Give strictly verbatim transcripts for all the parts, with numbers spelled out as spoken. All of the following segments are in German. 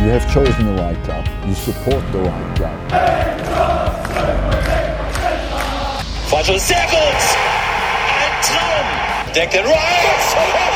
You have chosen the right club. You support the right club. Quattro, sehr gut! Ein Traum! Declan Rice!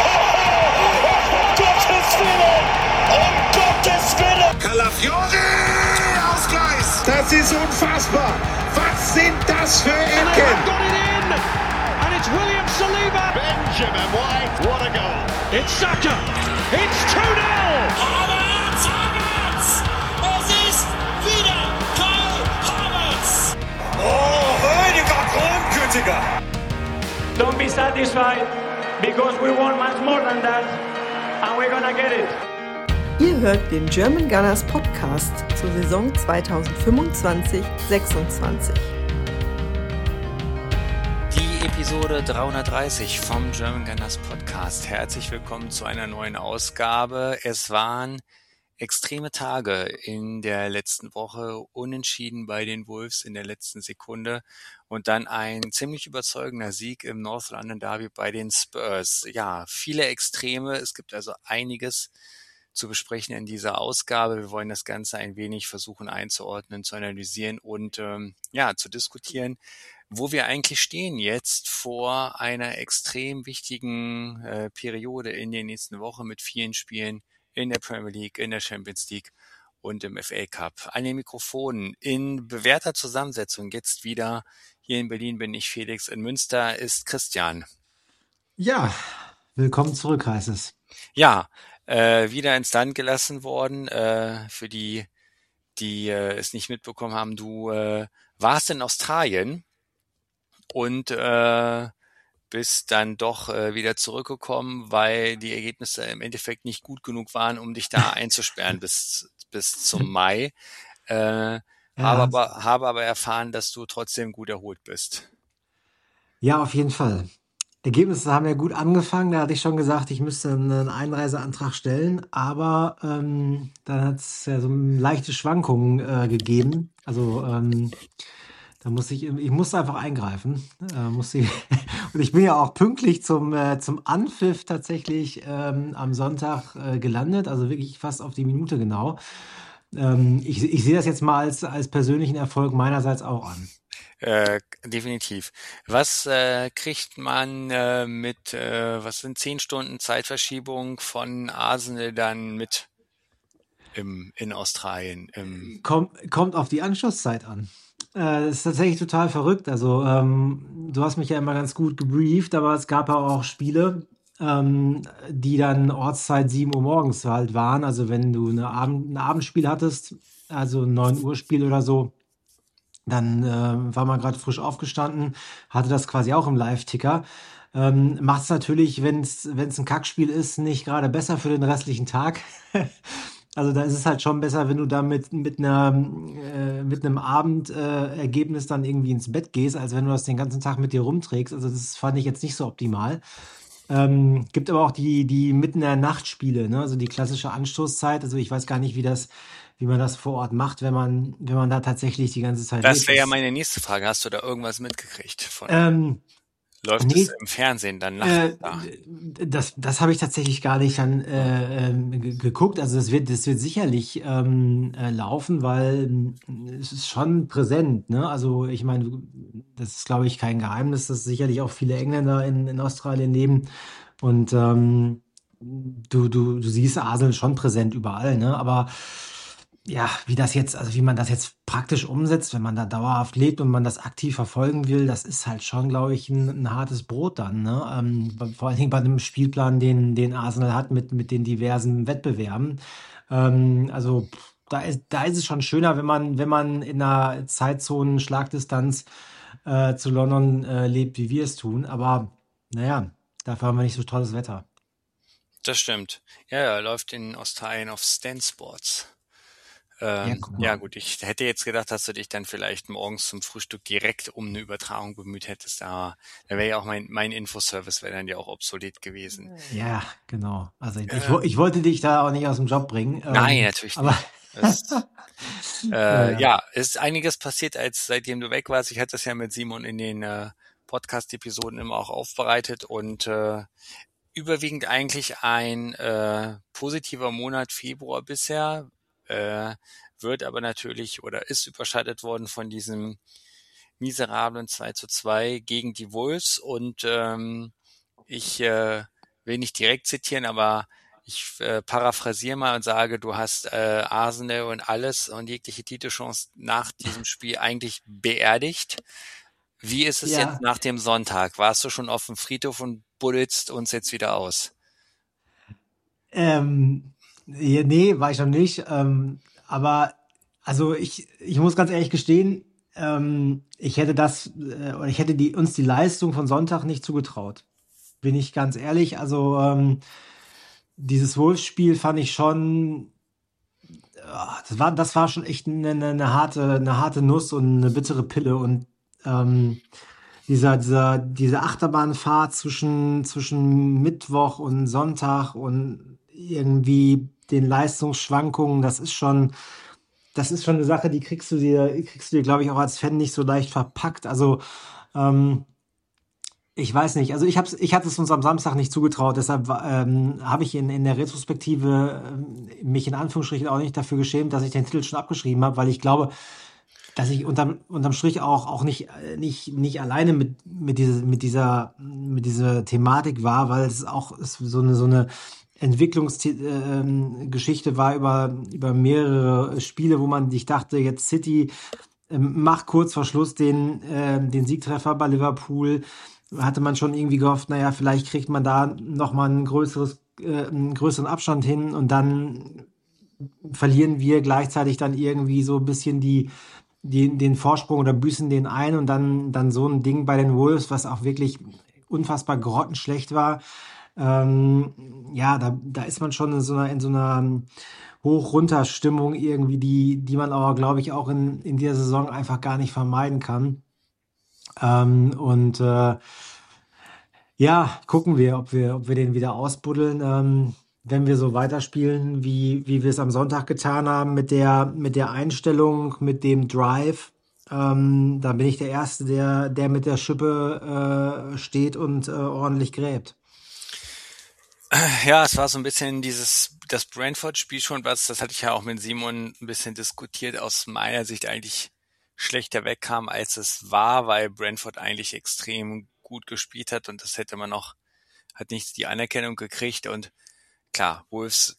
Um Gottes Willen! Um Gottes Willen! Calafiori! Ausgleich! Das ist unfassbar! Was sind das für Ecken? Got it in! And it's William Saliba! Benjamin White, what a goal! It's Saka! It's two nil! Havertz! Havertz! Es ist wieder Kai Havertz! Oh, Rüdiger Grundgütiger! Don't be satisfied because we want much more than that and we're gonna get it. Ihr hört den German Gunners Podcast zur Saison zweitausendfünfundzwanzig sechsundzwanzig. Die Episode dreihundertdreißig vom German Gunners Podcast. Herzlich willkommen zu einer neuen Ausgabe. Es waren extreme Tage in der letzten Woche, unentschieden bei den Wolves in der letzten Sekunde und dann ein ziemlich überzeugender Sieg im North London Derby bei den Spurs. Ja, viele Extreme, es gibt also einiges zu besprechen in dieser Ausgabe. Wir wollen das Ganze ein wenig versuchen einzuordnen, zu analysieren und ähm, ja, zu diskutieren, wo wir eigentlich stehen jetzt vor einer extrem wichtigen äh, Periode in der nächsten Woche mit vielen Spielen in der Premier League, in der Champions League und im F A Cup. An den Mikrofonen in bewährter Zusammensetzung jetzt wieder. Hier in Berlin bin ich Felix, in Münster ist Christian. Ja, willkommen zurück, heißt es. Ja, äh, wieder ins Land gelassen worden. Äh, für die, die äh, es nicht mitbekommen haben, du äh, warst in Australien und äh, bist dann doch äh, wieder zurückgekommen, weil die Ergebnisse im Endeffekt nicht gut genug waren, um dich da einzusperren bis bis zum Mai. Äh, ja. habe, aber, habe aber erfahren, dass du trotzdem gut erholt bist. Ja, auf jeden Fall. Ergebnisse haben ja gut angefangen. Da hatte ich schon gesagt, ich müsste einen Einreiseantrag stellen, aber ähm, dann hat es ja so leichte Schwankungen äh, gegeben. Also ähm, da muss ich, ich musste einfach eingreifen. Äh, muss ich, und ich bin ja auch pünktlich zum, äh, zum Anpfiff tatsächlich ähm, am Sonntag äh, gelandet, also wirklich fast auf die Minute genau. Ähm, ich, ich sehe das jetzt mal als, als persönlichen Erfolg meinerseits auch an. Äh, definitiv. Was äh, kriegt man äh, mit, äh, was sind zehn Stunden Zeitverschiebung von Arsenal dann mit im, in Australien? Im Kommt, kommt auf die Anschlusszeit an. Äh, das ist tatsächlich total verrückt. Also ähm, du hast mich ja immer ganz gut gebrieft, aber es gab ja auch Spiele, ähm, die dann Ortszeit sieben Uhr morgens halt waren. Also wenn du eine Abend, ein Abendspiel hattest, also ein neun Uhr Spiel oder so, dann äh, war man gerade frisch aufgestanden, hatte das quasi auch im Live-Ticker. Ähm, macht es natürlich, wenn es ein Kackspiel ist, nicht gerade besser für den restlichen Tag. Also da ist es halt schon besser, wenn du da mit, mit, einer, äh, mit einem Abendergebnis äh, dann irgendwie ins Bett gehst, als wenn du das den ganzen Tag mit dir rumträgst. Also das fand ich jetzt nicht so optimal. Ähm, gibt aber auch die, die mitten in der Nacht Spiele, ne? Also die klassische Anstoßzeit. Also ich weiß gar nicht, wie das, wie man das vor Ort macht, wenn man, wenn man da tatsächlich die ganze Zeit Das wäre ja meine nächste Frage. Hast du da irgendwas mitgekriegt von? Ähm, Läuft nee, es im Fernsehen dann nachts äh, da? das, das habe ich tatsächlich gar nicht dann äh, ähm, ge- geguckt. Also das wird, das wird sicherlich ähm, äh, laufen, weil ähm, es ist schon präsent, ne? Also ich meine, du- das ist, glaube ich, kein Geheimnis, dass sicherlich auch viele Engländer in, in Australien leben. Und ähm, du, du, du siehst Arsenal schon präsent überall, ne? Aber ja, wie das jetzt, also wie man das jetzt praktisch umsetzt, wenn man da dauerhaft lebt und man das aktiv verfolgen will, das ist halt schon, glaube ich, ein, ein hartes Brot dann, ne? Ähm, bei- vor allen Dingen bei einem Spielplan, den, den Arsenal hat mit, mit den diversen Wettbewerben. Ähm, also pff, da ist, da ist es schon schöner, wenn man, wenn man in einer Zeitzonen-Schlagdistanz äh, zu London äh, lebt, wie wir es tun. Aber naja, dafür haben wir nicht so tolles Wetter. Das stimmt. Ja, ja, läuft in Australien auf Stan Sports. Ja, Ähm, guck ja mal. gut, ich hätte jetzt gedacht, dass du dich dann vielleicht morgens zum Frühstück direkt um eine Übertragung bemüht hättest, aber da wäre ja auch mein, mein Infoservice wäre dann ja auch obsolet gewesen. Ja, genau. Also ich, ich, Äh, wo- ich wollte dich da auch nicht aus dem Job bringen. nein, Ähm, natürlich aber nicht. Das, äh, naja. ja, es ist einiges passiert, als seitdem du weg warst. Ich hatte das ja mit Simon in den äh, Podcast-Episoden immer auch aufbereitet und äh, überwiegend eigentlich ein äh, positiver Monat Februar bisher. äh, wird aber natürlich oder ist überschattet worden von diesem miserablen zwei zu zwei gegen die Wolves. Und ähm, ich äh, will nicht direkt zitieren, aber ich äh, paraphrasiere mal und sage, du hast äh, Arsenal und alles und jegliche Titelchance nach diesem Spiel eigentlich beerdigt. Wie ist es Ja. jetzt nach dem Sonntag? Warst du schon auf dem Friedhof und buddelst uns jetzt wieder aus? Ähm, ja, nee, war ich noch nicht. Ähm, aber also ich, ich muss ganz ehrlich gestehen, ähm, ich hätte das, äh, oder ich hätte die, uns die Leistung von Sonntag nicht zugetraut. Bin ich ganz ehrlich. Also ähm, dieses Wolves-Spiel fand ich schon, ah, das war, das war schon echt eine, eine, eine harte, eine harte Nuss und eine bittere Pille. Und ähm, dieser, dieser, diese Achterbahnfahrt zwischen, zwischen Mittwoch und Sonntag und irgendwie den Leistungsschwankungen, das ist schon, das ist schon eine Sache, die kriegst du dir, kriegst du dir, glaube ich, auch als Fan nicht so leicht verpackt. Also, ähm, ich weiß nicht. Also ich hab's, ich hatte es uns am Samstag nicht zugetraut. Deshalb ähm, habe ich in, in der Retrospektive ähm, mich in Anführungsstrichen auch nicht dafür geschämt, dass ich den Titel schon abgeschrieben habe, weil ich glaube, dass ich unterm, unterm Strich auch, auch nicht, äh, nicht, nicht alleine mit, mit, diese, mit, dieser, mit dieser Thematik war, weil es auch ist so eine, so eine Entwicklungsgeschichte war über, über mehrere Spiele, wo man sich dachte, jetzt City ähm, macht kurz vor Schluss den, äh, den Siegtreffer bei Liverpool. Hatte man schon irgendwie gehofft, naja, vielleicht kriegt man da nochmal ein größeres, äh, einen größeren Abstand hin und dann verlieren wir gleichzeitig dann irgendwie so ein bisschen die, die, den Vorsprung oder büßen den ein und dann, dann so ein Ding bei den Wolves, was auch wirklich unfassbar grottenschlecht war. Ähm, ja, da, da ist man schon in so einer, in so einer Hoch-Runter-Stimmung irgendwie, die, die man aber, glaube ich, auch in, in dieser Saison einfach gar nicht vermeiden kann. Ähm, und äh, ja, gucken wir, ob wir, ob wir den wieder ausbuddeln. Ähm, wenn wir so weiterspielen, wie, wie wir es am Sonntag getan haben, mit der, mit der Einstellung, mit dem Drive, ähm, dann bin ich der Erste, der, der mit der Schippe äh, steht und äh, ordentlich gräbt. Ja, es war so ein bisschen dieses, das Brentford-Spiel schon, was, das hatte ich ja auch mit Simon ein bisschen diskutiert, aus meiner Sicht eigentlich schlechter wegkam, als es war, weil Brentford eigentlich extrem gut gespielt hat und das hätte man noch, hat nicht die Anerkennung gekriegt und klar, Wolves,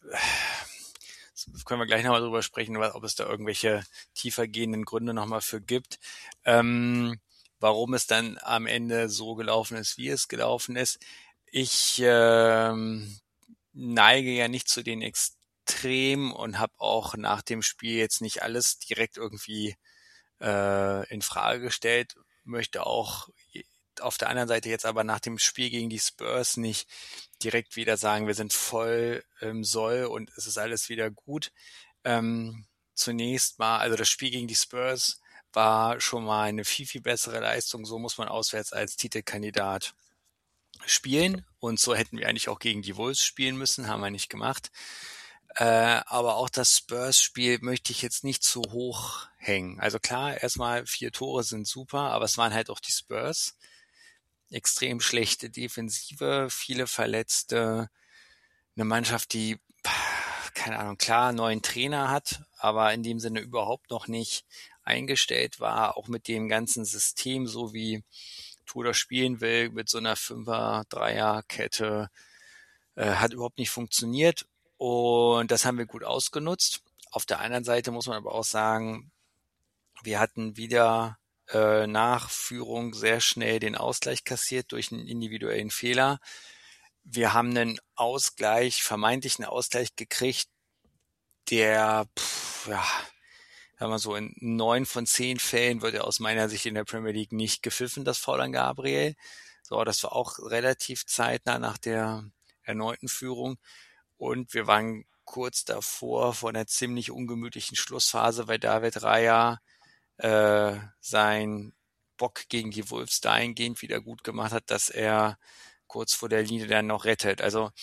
das können wir gleich nochmal drüber sprechen, ob es da irgendwelche tiefer gehenden Gründe nochmal für gibt, ähm, warum es dann am Ende so gelaufen ist, wie es gelaufen ist. Ich ähm, neige ja nicht zu den Extremen und habe auch nach dem Spiel jetzt nicht alles direkt irgendwie äh, in Frage gestellt, möchte auch auf der anderen Seite jetzt aber nach dem Spiel gegen die Spurs nicht direkt wieder sagen, wir sind voll im Soll und es ist alles wieder gut. Ähm, zunächst mal, also das Spiel gegen die Spurs war schon mal eine viel, viel bessere Leistung. So muss man auswärts als Titelkandidat spielen und so hätten wir eigentlich auch gegen die Wolves spielen müssen, haben wir nicht gemacht. Äh, aber auch das Spurs-Spiel möchte ich jetzt nicht zu hoch hängen. Also klar, erstmal vier Tore sind super, aber es waren halt auch die Spurs. Extrem schlechte Defensive, viele Verletzte, eine Mannschaft, die, keine Ahnung, klar, neuen Trainer hat, aber in dem Sinne überhaupt noch nicht eingestellt war, auch mit dem ganzen System, so wie Tudor spielen will, mit so einer Fünfer-Dreier-Kette, äh, hat überhaupt nicht funktioniert und das haben wir gut ausgenutzt. Auf der anderen Seite muss man aber auch sagen, wir hatten wieder äh, nach Führung sehr schnell den Ausgleich kassiert durch einen individuellen Fehler. Wir haben einen Ausgleich, vermeintlichen Ausgleich gekriegt, der, pff, ja, sagen wir so, in neun von zehn Fällen wird er aus meiner Sicht in der Premier League nicht gepfiffen, das Foul an Gabriel. So, das war auch relativ zeitnah nach der erneuten Führung. Und wir waren kurz davor vor einer ziemlich ungemütlichen Schlussphase, weil David Raya äh, sein Bock gegen die Wolves dahingehend wieder gut gemacht hat, dass er kurz vor der Linie dann noch rettet. Also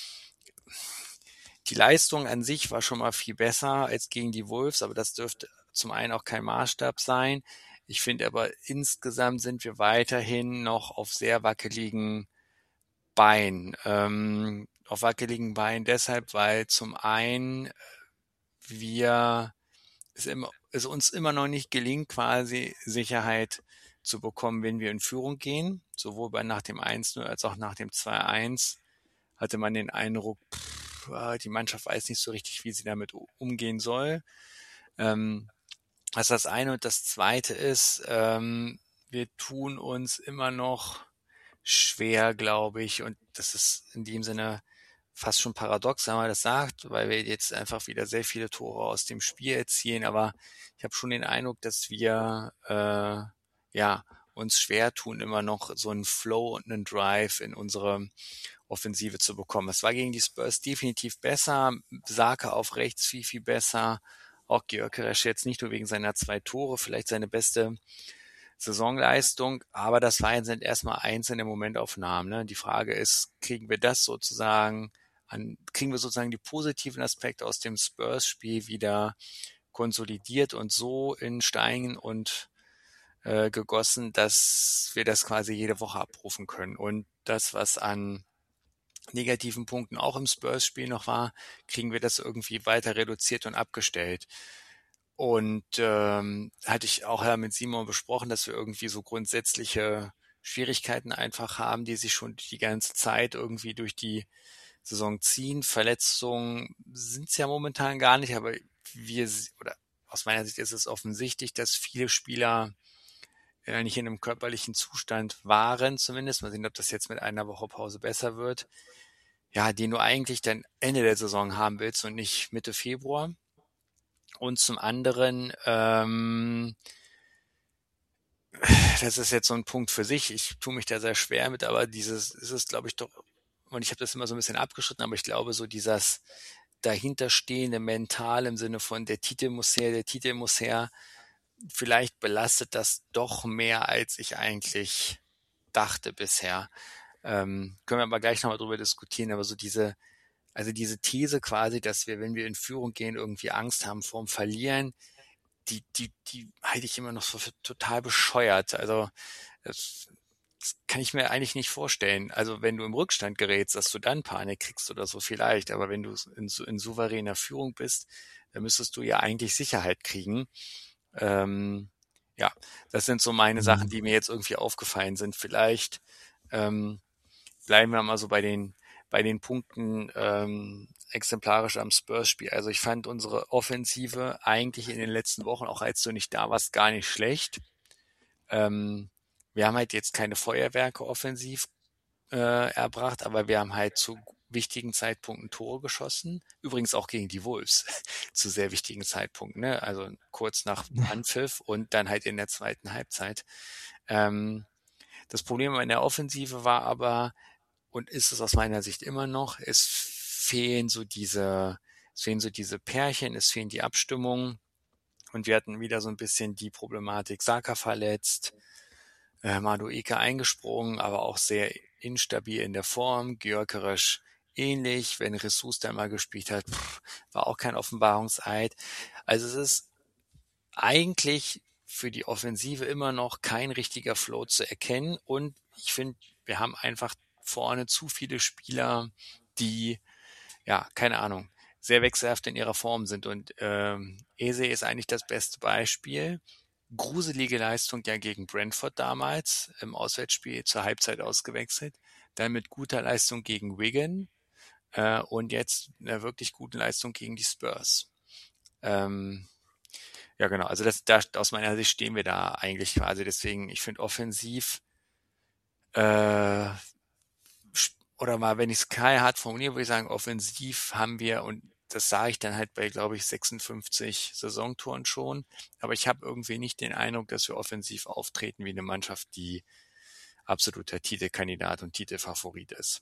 die Leistung an sich war schon mal viel besser als gegen die Wolves, aber das dürfte zum einen auch kein Maßstab sein. Ich finde aber insgesamt sind wir weiterhin noch auf sehr wackeligen Beinen. Ähm, auf wackeligen Beinen deshalb, weil zum einen wir es, immer, es uns immer noch nicht gelingt, quasi Sicherheit zu bekommen, wenn wir in Führung gehen. Sowohl bei nach dem eins null als auch nach dem zwei eins hatte man den Eindruck, pff, die Mannschaft weiß nicht so richtig, wie sie damit umgehen soll. Ähm, das ist das eine. Und das zweite ist, ähm, wir tun uns immer noch schwer, glaube ich. Und das ist in dem Sinne fast schon paradox, wenn man das sagt, weil wir jetzt einfach wieder sehr viele Tore aus dem Spiel erzielen. Aber ich habe schon den Eindruck, dass wir äh, ja uns schwer tun, immer noch so einen Flow und einen Drive in unsere Offensive zu bekommen. Es war gegen die Spurs definitiv besser. Saka auf rechts viel, viel besser. Auch Gyökeres jetzt nicht nur wegen seiner zwei Tore, vielleicht seine beste Saisonleistung, aber das waren sind erstmal einzelne Momentaufnahmen. Ne? Die Frage ist, kriegen wir das sozusagen an, kriegen wir sozusagen die positiven Aspekte aus dem Spurs-Spiel wieder konsolidiert und so in Stein und äh, gegossen, dass wir das quasi jede Woche abrufen können. Und das, was an negativen Punkten auch im Spurs-Spiel noch war, kriegen wir das irgendwie weiter reduziert und abgestellt. Und ähm, hatte ich auch ja mit Simon besprochen, dass wir irgendwie so grundsätzliche Schwierigkeiten einfach haben, die sich schon die ganze Zeit irgendwie durch die Saison ziehen. Verletzungen sind es ja momentan gar nicht, aber wir, oder aus meiner Sicht ist es offensichtlich, dass viele Spieler äh, nicht in einem körperlichen Zustand waren zumindest. Mal sehen, ob das jetzt mit einer Woche Pause besser wird. Ja, den du eigentlich dann Ende der Saison haben willst und nicht Mitte Februar. Und zum anderen, ähm, das ist jetzt so ein Punkt für sich, ich tue mich da sehr schwer mit, aber dieses ist es, glaube ich, doch, und ich habe das immer so ein bisschen abgeschritten, aber ich glaube, so dieses dahinterstehende Mental im Sinne von der Titel muss her, der Titel muss her, vielleicht belastet das doch mehr, als ich eigentlich dachte bisher. Ähm, können wir aber gleich nochmal drüber diskutieren, aber so diese Also diese These quasi, dass wir, wenn wir in Führung gehen, irgendwie Angst haben vorm Verlieren, die, die, die halte ich immer noch so für total bescheuert. Also das, das kann ich mir eigentlich nicht vorstellen. Also wenn du im Rückstand gerätst, dass du dann Panik kriegst oder so vielleicht, aber wenn du in, in souveräner Führung bist, dann müsstest du ja eigentlich Sicherheit kriegen. Ähm, ja, das sind so meine Sachen, die mir jetzt irgendwie aufgefallen sind. Vielleicht ähm, bleiben wir mal so bei den bei den Punkten ähm, exemplarisch am Spurs-Spiel. Also ich fand unsere Offensive eigentlich in den letzten Wochen, auch als du nicht da warst, gar nicht schlecht. Ähm, wir haben halt jetzt keine Feuerwerke offensiv äh, erbracht, aber wir haben halt zu wichtigen Zeitpunkten Tore geschossen. Übrigens auch gegen die Wolves zu sehr wichtigen Zeitpunkten. Ne? Also kurz nach Anpfiff und dann halt in der zweiten Halbzeit. Ähm, das Problem in der Offensive war aber, und ist es aus meiner Sicht immer noch, es fehlen so diese, es fehlen so diese Pärchen, es fehlen die Abstimmungen und wir hatten wieder so ein bisschen die Problematik, Saka verletzt, äh, Madueke eingesprungen, aber auch sehr instabil in der Form, Gyökeres ähnlich, wenn Ressus da mal gespielt hat, pff, war auch kein Offenbarungseid. Also es ist eigentlich für die Offensive immer noch kein richtiger Flow zu erkennen und ich finde, wir haben einfach vorne zu viele Spieler, die, ja, keine Ahnung, sehr wechselhaft in ihrer Form sind. Und ähm, Eze ist eigentlich das beste Beispiel. Gruselige Leistung ja gegen Brentford damals im Auswärtsspiel zur Halbzeit ausgewechselt. Dann mit guter Leistung gegen Wigan äh, und jetzt einer wirklich guten Leistung gegen die Spurs. Ähm, ja, genau. Also das, da, aus meiner Sicht stehen wir da eigentlich quasi. Deswegen, ich finde offensiv äh, oder mal, wenn ich es knallhart formuliere, würde ich sagen, offensiv haben wir, und das sage ich dann halt bei, glaube ich, sechsundfünfzig Saisontoren schon, aber ich habe irgendwie nicht den Eindruck, dass wir offensiv auftreten wie eine Mannschaft, die absoluter Titelkandidat und Titelfavorit ist.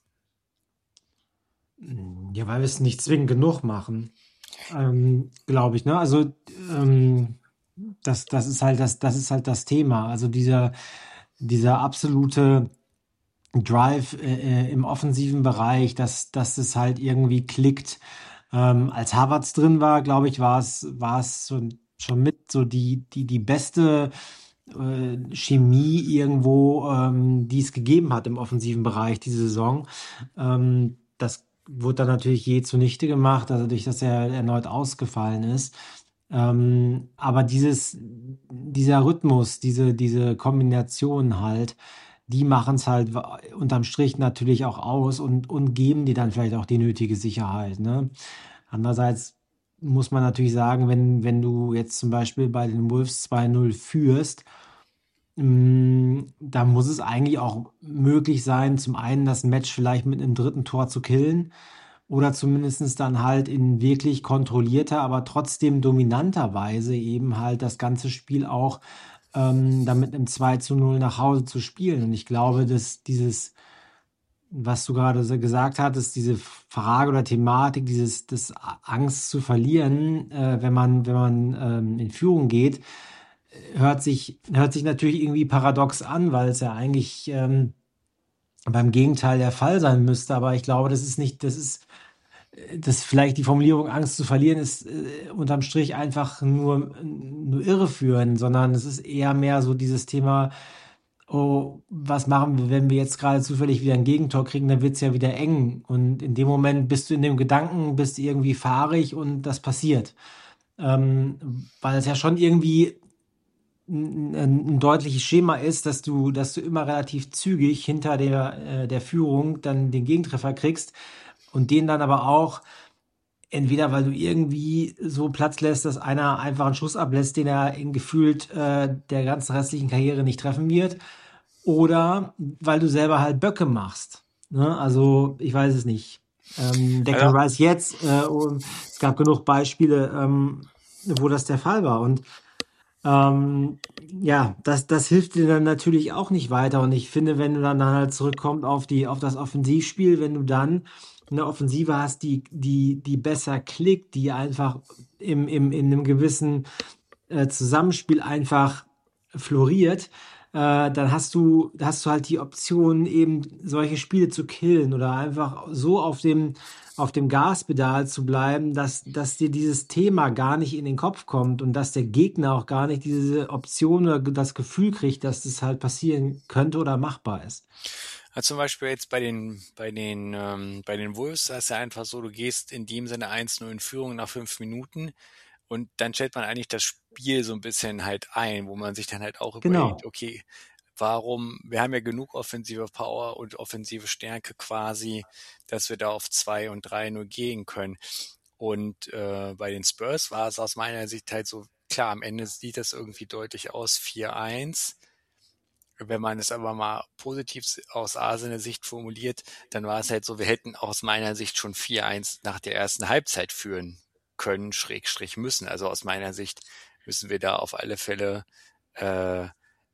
Ja, weil wir es nicht zwingend genug machen, ähm, glaube ich, ne? Also ähm, das, das ist halt das, das ist halt das Thema. Also dieser, dieser absolute Drive äh, im offensiven Bereich, dass, dass es halt irgendwie klickt. Ähm, als Havertz drin war, glaube ich, war es, war es so, schon mit so die, die, die beste äh, Chemie irgendwo, ähm, die es gegeben hat im offensiven Bereich diese Saison. Ähm, das wurde dann natürlich je zunichte gemacht, also durch dass er erneut ausgefallen ist. Ähm, aber dieses, dieser Rhythmus, diese, diese Kombination halt, die machen es halt wa- unterm Strich natürlich auch aus und, und geben dir dann vielleicht auch die nötige Sicherheit, ne? Andererseits muss man natürlich sagen, wenn, wenn du jetzt zum Beispiel bei den Wolves zwei null führst, mh, da muss es eigentlich auch möglich sein, zum einen das Match vielleicht mit einem dritten Tor zu killen oder zumindestens dann halt in wirklich kontrollierter, aber trotzdem dominanter Weise eben halt das ganze Spiel auch ähm, dann mit einem zwei zu null nach Hause zu spielen. Und ich glaube, dass dieses, was du gerade so gesagt hattest, diese Frage oder Thematik, dieses das Angst zu verlieren, äh, wenn man, wenn man ähm, in Führung geht, hört sich, hört sich natürlich irgendwie paradox an, weil es ja eigentlich ähm, beim Gegenteil der Fall sein müsste. Aber ich glaube, das ist nicht, das ist dass vielleicht die Formulierung Angst zu verlieren ist äh, unterm Strich einfach nur, nur irreführend, sondern es ist eher mehr so dieses Thema, oh, was machen wir, wenn wir jetzt gerade zufällig wieder ein Gegentor kriegen, dann wird es ja wieder eng. Und in dem Moment bist du in dem Gedanken, bist irgendwie fahrig und das passiert. Ähm, weil es ja schon irgendwie ein, ein, ein deutliches Schema ist, dass du, dass du immer relativ zügig hinter der, äh, der Führung dann den Gegentreffer kriegst und den dann aber auch entweder weil du irgendwie so Platz lässt, dass einer einfach einen Schuss ablässt, den er in gefühlt äh, der ganzen restlichen Karriere nicht treffen wird, oder weil du selber halt Böcke machst. Ne? Also ich weiß es nicht. Ähm, Declan Also, Rice jetzt, äh, und es gab genug Beispiele, ähm, wo das der Fall war. Und ähm, ja, das, das hilft dir dann natürlich auch nicht weiter. Und ich finde, wenn du dann halt zurückkommst auf die, auf das Offensivspiel, wenn du dann eine Offensive hast, die, die, die besser klickt, die einfach im, im, in einem gewissen äh, Zusammenspiel einfach floriert, äh, dann hast du, hast du halt die Option, eben solche Spiele zu killen oder einfach so auf dem, auf dem Gaspedal zu bleiben, dass, dass dir dieses Thema gar nicht in den Kopf kommt und dass der Gegner auch gar nicht diese Option oder das Gefühl kriegt, dass das halt passieren könnte oder machbar ist. also zum Beispiel jetzt bei den, bei den, ähm, bei den Wolves, da ist ja einfach so, du gehst in dem Sinne eins null in Führung nach fünf Minuten und dann stellt man eigentlich das Spiel so ein bisschen halt ein, wo man sich dann halt auch überlegt, Genau. okay, warum, wir haben ja genug offensive Power und offensive Stärke quasi, dass wir da auf zwei und drei null gehen können. Und äh, bei den Spurs war es aus meiner Sicht halt so, klar, am Ende sieht das irgendwie deutlich aus, vier eins. Wenn man es aber mal positiv aus Arsener Sicht formuliert, dann war es halt so, wir hätten aus meiner Sicht schon vier eins nach der ersten Halbzeit führen können, Schrägstrich müssen. Also aus meiner Sicht müssen wir da auf alle Fälle äh,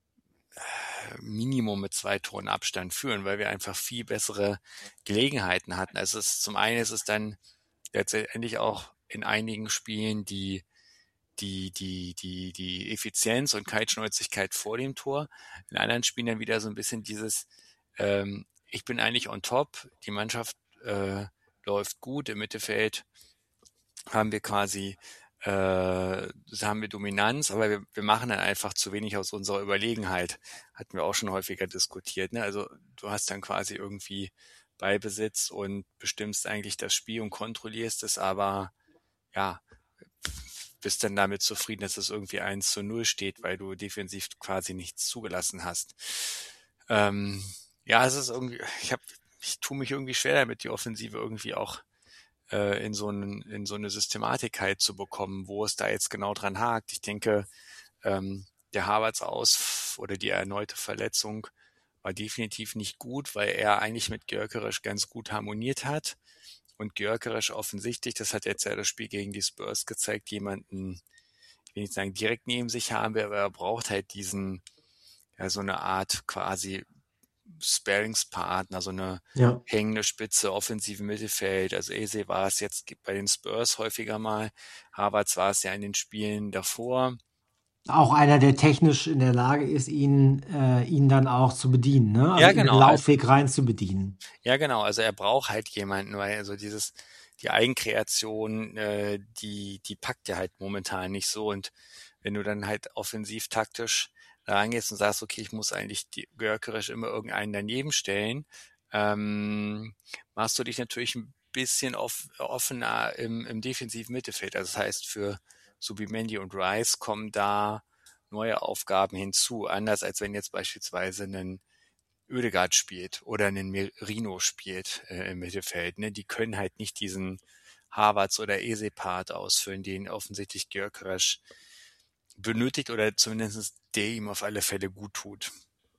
Minimum mit zwei Toren Abstand führen, weil wir einfach viel bessere Gelegenheiten hatten. Also es ist, zum einen ist es dann letztendlich auch in einigen Spielen die die, die, die, die Effizienz und Kaltschnäuzigkeit vor dem Tor. In anderen Spielen dann wieder so ein bisschen dieses, ähm, ich bin eigentlich on top, die Mannschaft äh, läuft gut, im Mittelfeld haben wir quasi, äh, haben wir Dominanz, aber wir, wir machen dann einfach zu wenig aus unserer Überlegenheit. Hatten wir auch schon häufiger diskutiert. Ne? Also du hast dann quasi irgendwie Ballbesitz und bestimmst eigentlich das Spiel und kontrollierst es, aber ja, bist dann damit zufrieden, dass es irgendwie eins zu null steht, weil du defensiv quasi nichts zugelassen hast. Ähm, ja, es ist irgendwie, ich habe, ich tue mich irgendwie schwer damit, die Offensive irgendwie auch äh, in so einen, in so eine Systematik halt zu bekommen, wo es da jetzt genau dran hakt. Ich denke, ähm, der Havertz aus oder die erneute Verletzung war definitiv nicht gut, weil er eigentlich mit Gyökeres ganz gut harmoniert hat. Und Gyökeres offensichtlich, das hat jetzt ja das Spiel gegen die Spurs gezeigt, jemanden, ich will nicht sagen direkt neben sich haben wir, aber er braucht halt diesen, ja, so eine Art quasi Sparingspartner, so eine Ja. hängende Spitze, offensive Mittelfeld. Also Eze war es jetzt bei den Spurs häufiger mal, Havertz war es ja in den Spielen davor. Auch einer, der technisch in der Lage ist, ihn, äh, ihn dann auch zu bedienen, ne? Also Ja, in den genau. Laufweg rein zu bedienen. Ja, genau. Also er braucht halt jemanden, weil also dieses, die Eigenkreation, äh, die, die packt ja halt momentan nicht so. Und wenn du dann halt offensiv taktisch da rangehst und sagst, okay, ich muss eigentlich die Gyökeres immer irgendeinen daneben stellen, ähm, machst du dich natürlich ein bisschen off, offener im, im defensiven Mittelfeld. Also das heißt, für Zubimendi und Rice kommen da neue Aufgaben hinzu, anders als wenn jetzt beispielsweise ein Ødegaard spielt oder ein Merino spielt äh, im Mittelfeld. Ne? Die können halt nicht diesen Havertz oder Eze-Part ausfüllen, den offensichtlich Gyökeres benötigt oder zumindest der ihm auf alle Fälle gut tut.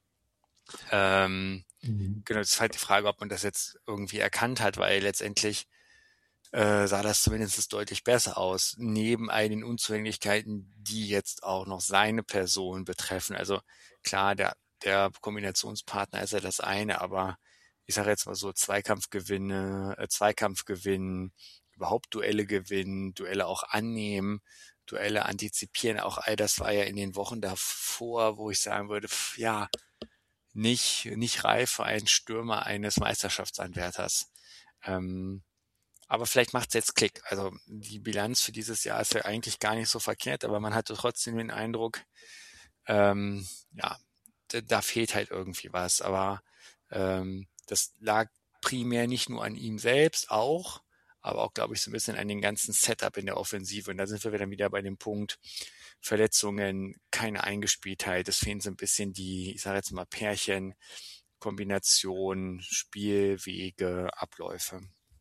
Ähm, mhm. Genau, das ist halt die Frage, ob man das jetzt irgendwie erkannt hat, weil letztendlich äh, sah das zumindest deutlich besser aus, neben all den Unzulänglichkeiten, die jetzt auch noch seine Person betreffen. Also klar, der, der Kombinationspartner ist ja das eine, aber ich sage jetzt mal so, Zweikampfgewinne, äh, Zweikampfgewinnen, überhaupt Duelle gewinnen, Duelle auch annehmen, Duelle antizipieren, auch all das war ja in den Wochen davor, wo ich sagen würde, pff, ja, nicht, nicht reif für einen Stürmer eines Meisterschaftsanwärters. Ähm, aber vielleicht macht es jetzt Klick. Also die Bilanz für dieses Jahr ist ja eigentlich gar nicht so verkehrt, aber man hatte trotzdem den Eindruck, ähm, ja, da, da fehlt halt irgendwie was. Aber ähm, das lag primär nicht nur an ihm selbst, auch, aber auch, glaube ich, so ein bisschen an den ganzen Setup in der Offensive. Und da sind wir dann wieder bei dem Punkt, Verletzungen, keine Eingespieltheit, es fehlen so ein bisschen die, ich sage jetzt mal Pärchen, Kombination, Spielwege, Abläufe.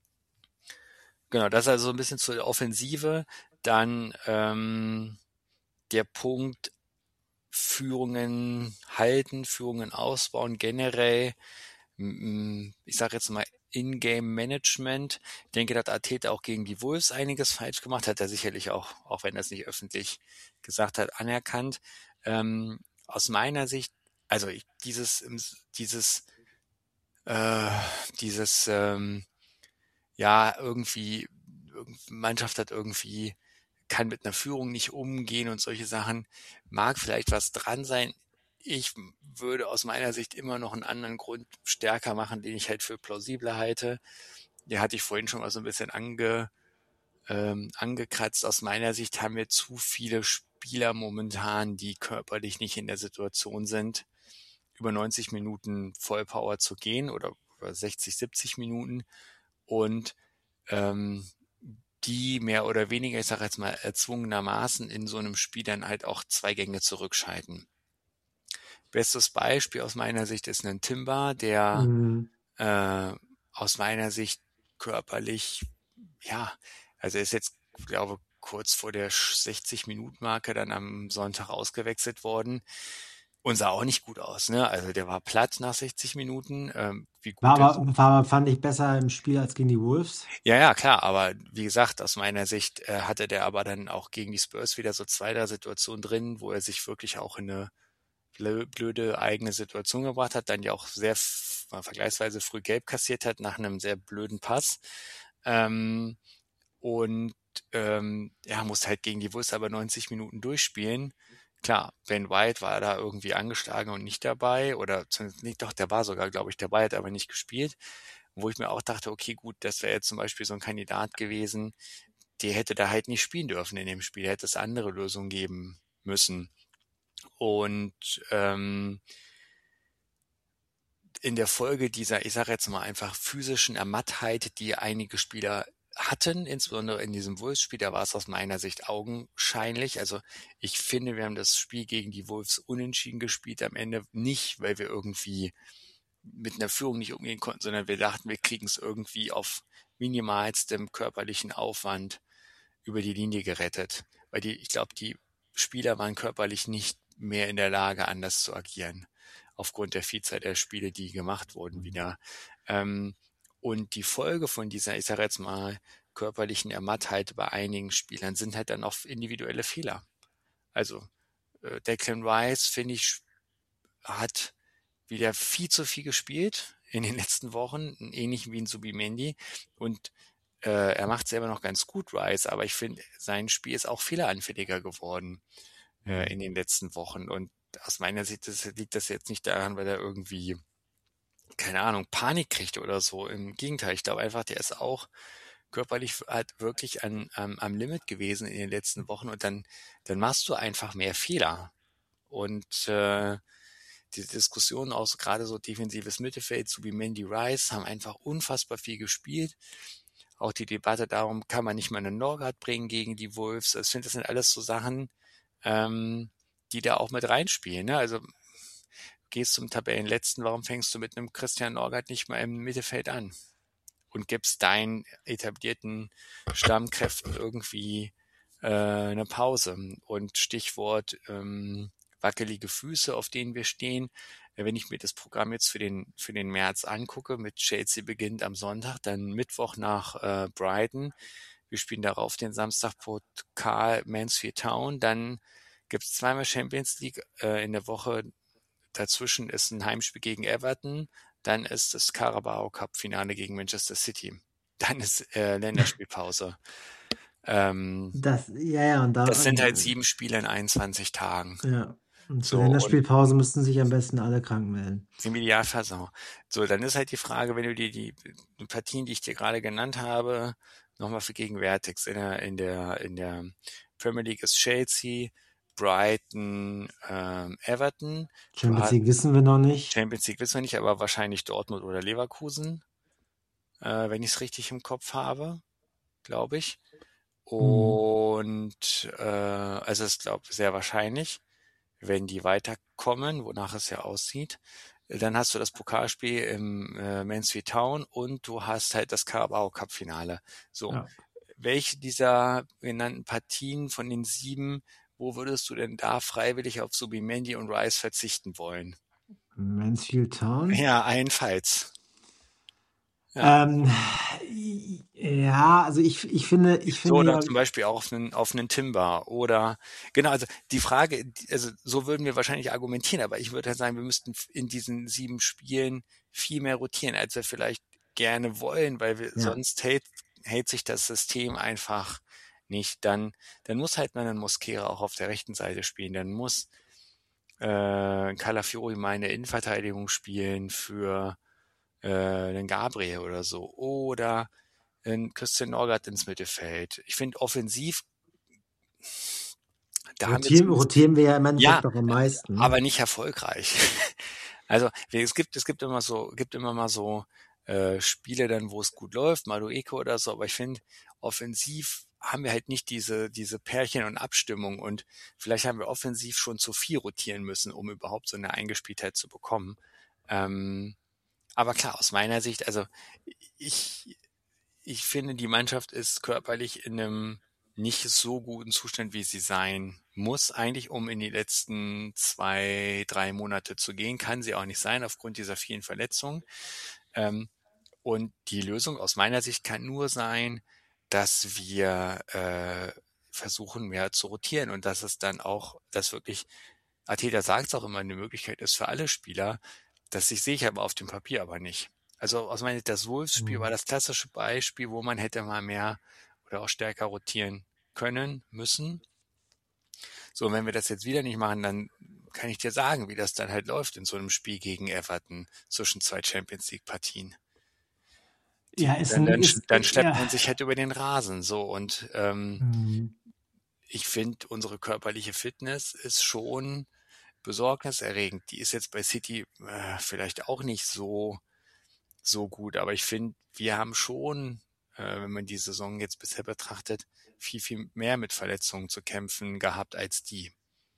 Genau, das ist also so ein bisschen zur Offensive. Dann ähm, der Punkt Führungen halten, Führungen ausbauen, generell, ich sage jetzt mal In-Game-Management. Ich denke, dass Arteta auch gegen die Wolves einiges falsch gemacht hat, er sicherlich auch, auch wenn er es nicht öffentlich gesagt hat, anerkannt. Ähm, aus meiner Sicht, also ich, dieses, dieses, äh, dieses, ähm, ja, irgendwie, Mannschaft hat irgendwie, kann mit einer Führung nicht umgehen und solche Sachen, mag vielleicht was dran sein. Ich würde aus meiner Sicht immer noch einen anderen Grund stärker machen, den ich halt für plausibler halte. Der hatte ich vorhin schon mal so ein bisschen ange, ähm, angekratzt. Aus meiner Sicht haben wir zu viele Spieler momentan, die körperlich nicht in der Situation sind, über neunzig Minuten Vollpower zu gehen oder über sechzig, siebzig Minuten und ähm, die mehr oder weniger, ich sage jetzt mal, erzwungenermaßen in so einem Spiel dann halt auch zwei Gänge zurückschalten. Bestes Beispiel aus meiner Sicht ist ein Timber, der mhm. äh, aus meiner Sicht körperlich, ja, also er ist jetzt, glaube kurz vor der sechzig-Minuten-Marke dann am Sonntag ausgewechselt worden und sah auch nicht gut aus, ne? Also der war platt nach sechzig Minuten. Ähm, wie gut war, aber, war aber, fand ich, besser im Spiel als gegen die Wolves. Ja, ja, klar, aber wie gesagt, aus meiner Sicht äh, hatte der aber dann auch gegen die Spurs wieder so zwei, drei Situationen drin, wo er sich wirklich auch in eine blöde eigene Situation gebracht hat, dann ja auch sehr f- vergleichsweise früh gelb kassiert hat nach einem sehr blöden Pass. Ähm, und ähm, ja, musste halt gegen die Wolves aber neunzig Minuten durchspielen. Klar, Ben White war da irgendwie angeschlagen und nicht dabei, oder zumindest nicht, doch, der war sogar, glaube ich, dabei, hat aber nicht gespielt. Wo ich mir auch dachte, okay, gut, das wäre jetzt zum Beispiel so ein Kandidat gewesen, der hätte da halt nicht spielen dürfen in dem Spiel, hätte es andere Lösungen geben müssen. Und ähm, in der Folge dieser, ich sage jetzt mal einfach physischen Ermattheit, die einige Spieler hatten, insbesondere in diesem Wolves-Spiel, da war es aus meiner Sicht augenscheinlich. Also ich finde, wir haben das Spiel gegen die Wolves unentschieden gespielt, am Ende nicht, weil wir irgendwie mit einer Führung nicht umgehen konnten, sondern wir dachten, wir kriegen es irgendwie auf minimalstem körperlichen Aufwand über die Linie gerettet. Weil die, ich glaube, die Spieler waren körperlich nicht mehr in der Lage, anders zu agieren, aufgrund der Vielzahl der Spiele, die gemacht wurden wieder. Ähm, und die Folge von dieser, ich sage jetzt mal, körperlichen Ermattheit bei einigen Spielern sind halt dann auch individuelle Fehler. Also äh, Declan Rice, finde ich, hat wieder viel zu viel gespielt in den letzten Wochen, ähnlich wie in Zubimendi. Und äh, er macht selber noch ganz gut, Rice, aber ich finde, sein Spiel ist auch fehleranfälliger geworden äh, in den letzten Wochen. Und aus meiner Sicht das, liegt das jetzt nicht daran, weil er irgendwie, keine Ahnung, Panik kriegt oder so. Im Gegenteil, ich glaube einfach, der ist auch körperlich halt wirklich an, am, am Limit gewesen in den letzten Wochen und dann, dann machst du einfach mehr Fehler. Und äh, die Diskussion aus gerade so defensives Mittelfeld, so wie Mandy Rice, haben einfach unfassbar viel gespielt. auch die Debatte darum, kann man nicht mal einen Norgard bringen gegen die Wolves. Ich finde, das sind alles so Sachen, ähm, die da auch mit reinspielen. Ne? Also gehst zum Tabellenletzten, warum fängst du mit einem Christian Norgard nicht mal im Mittelfeld an und gibst deinen etablierten Stammkräften irgendwie äh, eine Pause? Und Stichwort ähm, wackelige Füße, auf denen wir stehen. Wenn ich mir das Programm jetzt für den für den März angucke, mit Chelsea beginnt am Sonntag, dann Mittwoch nach äh, Brighton. Wir spielen darauf den Samstag Pokal Mansfield Town. Dann gibt es zweimal Champions League äh, in der Woche. Dazwischen ist ein Heimspiel gegen Everton. Dann ist das Carabao Cup Finale gegen Manchester City. Dann ist äh, Länderspielpause. Ähm, Das, ja, ja, und da, das sind halt sieben Spiele in einundzwanzig Tagen. Ja. Und So, zur Länderspielpause müssten sich am besten alle krank melden. Im Idealfall so. So, dann ist halt die Frage, wenn du dir die, die Partien, die ich dir gerade genannt habe, nochmal vergegenwärtigst. In der, in der, in der Premier League ist Chelsea, Brighton, ähm, Everton. Champions League wissen wir noch nicht. Champions League wissen wir nicht, aber wahrscheinlich Dortmund oder Leverkusen, äh, wenn ich es richtig im Kopf habe, glaube ich. Und äh, also es glaube ich sehr wahrscheinlich, wenn die weiterkommen, wonach es ja aussieht. Dann hast du das Pokalspiel im äh, Mansfield Town und du hast halt das Carabao Cup Finale. So, Ja. welche dieser genannten Partien von den sieben, wo würdest du denn da freiwillig auf Subimendi und Rice verzichten wollen? Mansfield Town? Ja, allenfalls. Ja. Ähm, ja, also ich, ich finde, ich finde So, oder ja, zum Beispiel auch auf einen, auf einen Timber oder, genau, also die Frage, die- also so würden wir wahrscheinlich argumentieren, aber ich würde halt sagen, wir müssten in diesen sieben Spielen viel mehr rotieren, als wir vielleicht gerne wollen, weil wir, Ja. sonst hält, hält sich das System einfach nicht. Dann, dann muss halt mal ein Mosquera auch auf der rechten Seite spielen, dann muss äh, Calafiori mal in der Innenverteidigung spielen für äh, einen Gabriel oder so. Oder ein Christian Norgard ins Mittelfeld. Ich finde offensiv, da haben wir rotieren, zumindest- rotieren wir ja im Endeffekt Ja, doch am meisten. aber nicht erfolgreich. Also wir- es gibt es gibt immer so gibt immer mal so äh, Spiele dann, wo es gut läuft, Madueke oder so, aber ich finde offensiv haben wir halt nicht diese diese Pärchen und Abstimmung und vielleicht haben wir offensiv schon zu viel rotieren müssen, um überhaupt so eine Eingespieltheit zu bekommen. Ähm, aber klar, aus meiner Sicht, also ich ich finde, die Mannschaft ist körperlich in einem nicht so guten Zustand, wie sie sein muss, eigentlich, um in die letzten zwei, drei Monate zu gehen. Kann sie auch nicht sein, aufgrund dieser vielen Verletzungen. Ähm, und die Lösung aus meiner Sicht kann nur sein, dass wir äh, versuchen, mehr zu rotieren und dass es dann auch, dass wirklich, Arteta sagt es auch immer, eine Möglichkeit ist für alle Spieler. Das ich sehe ich aber auf dem Papier aber nicht. Also aus meiner Sicht, das Wolves-Spiel Mhm. war das klassische Beispiel, wo man hätte mal mehr oder auch stärker rotieren können, müssen. So, und wenn wir das jetzt wieder nicht machen, dann kann ich dir sagen, wie das dann halt läuft in so einem Spiel gegen Everton zwischen zwei Champions League Partien. Die, Ja, ist dann, ein, dann, ist, dann schleppt ja. man sich halt über den Rasen so und ähm, Mhm. ich finde, unsere körperliche Fitness ist schon besorgniserregend. Die ist jetzt bei City äh, vielleicht auch nicht so so gut, aber ich finde, wir haben schon, äh, wenn man die Saison jetzt bisher betrachtet, viel, viel mehr mit Verletzungen zu kämpfen gehabt als die.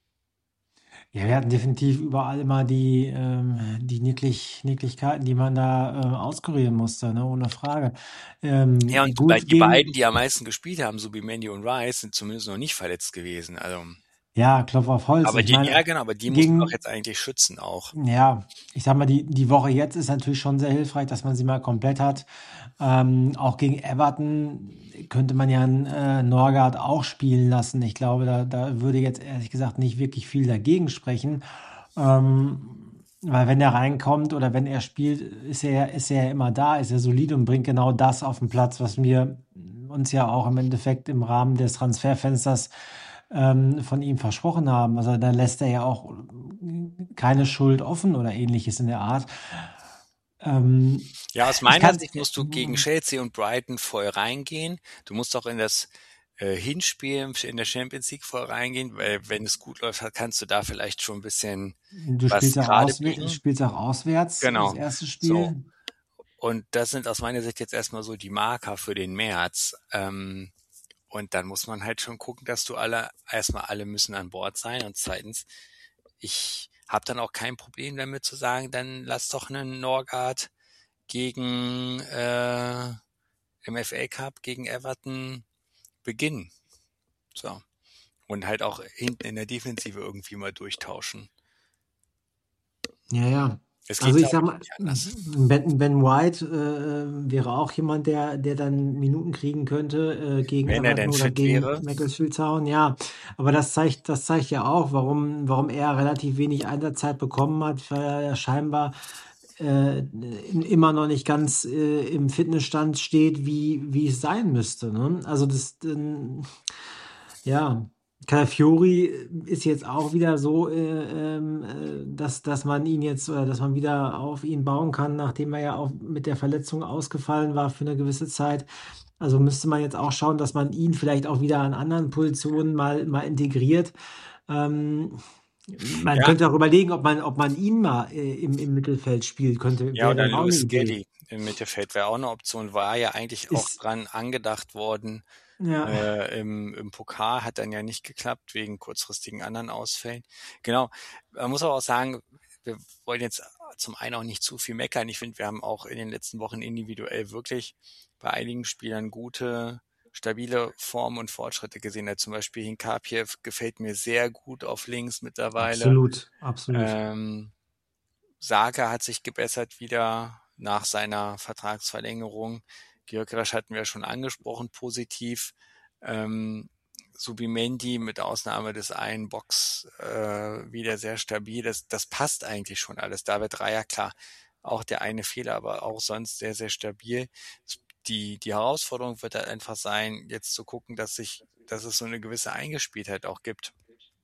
Ja, wir hatten definitiv überall immer die, ähm, die Nicklich, Nicklichkeiten, die man da äh, auskurieren musste, ne, ohne Frage. Ähm, Ja, und gut, bei die gegen, beiden, die am meisten gespielt haben, Subimendi und Rice, sind zumindest noch nicht verletzt gewesen. Also, ja, Klopf auf Holz. aber Ich die, meine, ja genau, aber die muss man gegen, doch jetzt eigentlich schützen auch. ja, ich sag mal, die, die Woche jetzt ist natürlich schon sehr hilfreich, dass man sie mal komplett hat. Ähm, auch gegen Everton könnte man ja einen äh, Norgard auch spielen lassen. Ich glaube, da, da würde jetzt ehrlich gesagt nicht wirklich viel dagegen sprechen. Ähm, weil wenn er reinkommt oder wenn er spielt, ist er, ist er ja immer da, ist er solide und bringt genau das auf den Platz, was wir uns ja auch im Endeffekt im Rahmen des Transferfensters ähm, von ihm versprochen haben. Also da lässt er ja auch keine Schuld offen oder ähnliches in der Art. Ähm, Ja, aus ich meiner kann, Sicht musst du gegen Chelsea und Brighton voll reingehen. Du musst auch in das äh, Hinspiel in der Champions League voll reingehen, weil wenn es gut läuft, kannst du da vielleicht schon ein bisschen du was spielst auch, gerade auswär biegen. spielst auch auswärts, das Genau. erste So. Spiel. Und das sind aus meiner Sicht jetzt erstmal so die Marker für den März. Ähm, und dann muss man halt schon gucken, dass du alle, erstmal alle müssen an Bord sein. Und zweitens, ich habe dann auch kein Problem damit zu sagen, dann lass doch einen Norgard gegen äh, im F A Cup gegen Everton beginnen. So. Und halt auch hinten in der Defensive irgendwie mal durchtauschen. Ja, ja. Es geht Also ich auch sag mal, nicht anders. Ben, Ben White äh, wäre auch jemand, der, der dann Minuten kriegen könnte äh, gegen Wenn er Everton denn oder fit gegen wäre. Macclesfield Town. Ja, aber das zeigt, das zeigt ja auch, warum, warum er relativ wenig Einsatzzeit bekommen hat, weil er ja scheinbar äh, immer noch nicht ganz äh, im Fitnessstand steht, wie, wie es sein müsste. Ne? Also das, ähm, ja, Calafiori ist jetzt auch wieder so, äh, ähm, äh, dass, dass man ihn jetzt oder dass man wieder auf ihn bauen kann, nachdem er ja auch mit der Verletzung ausgefallen war für eine gewisse Zeit. Also müsste man jetzt auch schauen, dass man ihn vielleicht auch wieder an anderen Positionen mal, mal integriert. Ähm, man Ja, könnte auch überlegen, ob man, ob man ihn mal äh, im, im Mittelfeld spielt könnte. ja, Wäre oder dann auch eine Lewis Idee. Skelly im Mittelfeld wäre auch eine Option, war ja eigentlich auch Ist, dran angedacht worden. ja, Äh, im, Im Pokal hat dann ja nicht geklappt, wegen kurzfristigen anderen Ausfällen. Genau, man muss aber auch sagen, wir wollen jetzt zum einen auch nicht zu viel meckern. Ich finde, wir haben auch in den letzten Wochen individuell wirklich bei einigen Spielern gute, stabile Formen und Fortschritte gesehen. Ja, zum Beispiel Hinkapiev gefällt mir sehr gut auf links mittlerweile. absolut, absolut. Ähm, Saka hat sich gebessert wieder nach seiner Vertragsverlängerung. Gyökeres hatten wir schon angesprochen, positiv. Ähm, Subimendi mit Ausnahme des einen Box äh, wieder sehr stabil. Das, das passt eigentlich schon alles. David Raya, klar, auch der eine Fehler, aber auch sonst sehr, sehr stabil. Die, die Herausforderung wird halt einfach sein, jetzt zu gucken, dass sich, dass es so eine gewisse Eingespieltheit auch gibt.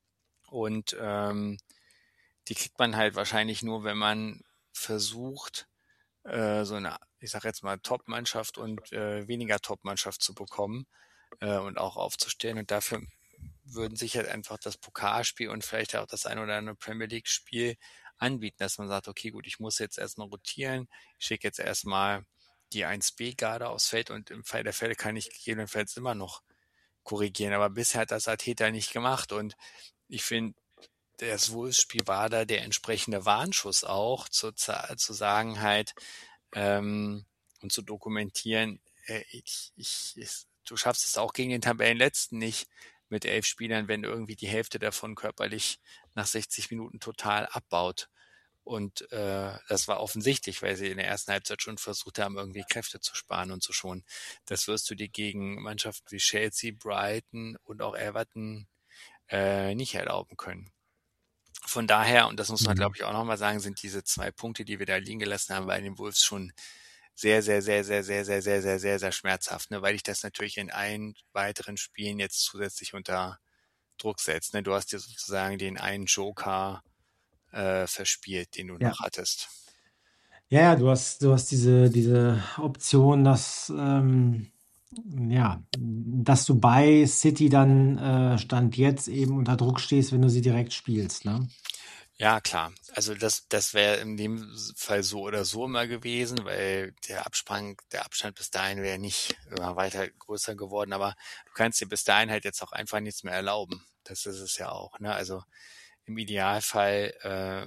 Und ähm, die kriegt man halt wahrscheinlich nur, wenn man versucht, äh, so eine, ich sag jetzt mal, Top-Mannschaft und äh, weniger Top-Mannschaft zu bekommen äh, und auch aufzustellen. Und dafür würden sich halt einfach das Pokalspiel und vielleicht auch das ein oder andere Premier League-Spiel anbieten, dass man sagt, okay, gut, ich muss jetzt erstmal rotieren, ich schicke jetzt erstmal die eins B-Garde aufs Feld und im Fall der Fälle kann ich gegebenenfalls immer noch korrigieren. Aber bisher hat das Arteta nicht gemacht und ich finde, das Wolves-Spiel war da der entsprechende Warnschuss auch, zu, zu sagen halt ähm, und zu dokumentieren, äh, ich, ich, ich, du schaffst es auch gegen den Tabellenletzten nicht mit elf Spielern, wenn irgendwie die Hälfte davon körperlich nach sechzig Minuten total abbaut. Und äh, das war offensichtlich, weil sie in der ersten Halbzeit schon versucht haben, irgendwie Kräfte zu sparen und zu schonen. Das wirst du dir gegen Mannschaften wie Chelsea, Brighton und auch Everton äh, nicht erlauben können. Von daher, und das muss man, glaube ich, auch nochmal sagen, sind diese zwei Punkte, die wir da liegen gelassen haben, bei den Wolves schon sehr, sehr, sehr, sehr, sehr, sehr, sehr, sehr, sehr, sehr schmerzhaft, ne? Weil ich das natürlich in allen weiteren Spielen jetzt zusätzlich unter Druck setzt. Ne? Du hast dir sozusagen den einen Joker äh, verspielt, den du Ja. noch hattest. Ja, ja, du hast, du hast diese, diese Option, dass, ähm, ja, dass du bei City dann äh, Stand jetzt eben unter Druck stehst, wenn du sie direkt spielst, ne? Ja, klar. Also das, das wäre in dem Fall so oder so immer gewesen, weil der Absprung, der Abstand bis dahin wäre nicht immer weiter größer geworden, aber du kannst dir bis dahin halt jetzt auch einfach nichts mehr erlauben. Das ist es ja auch, ne? Also im Idealfall äh,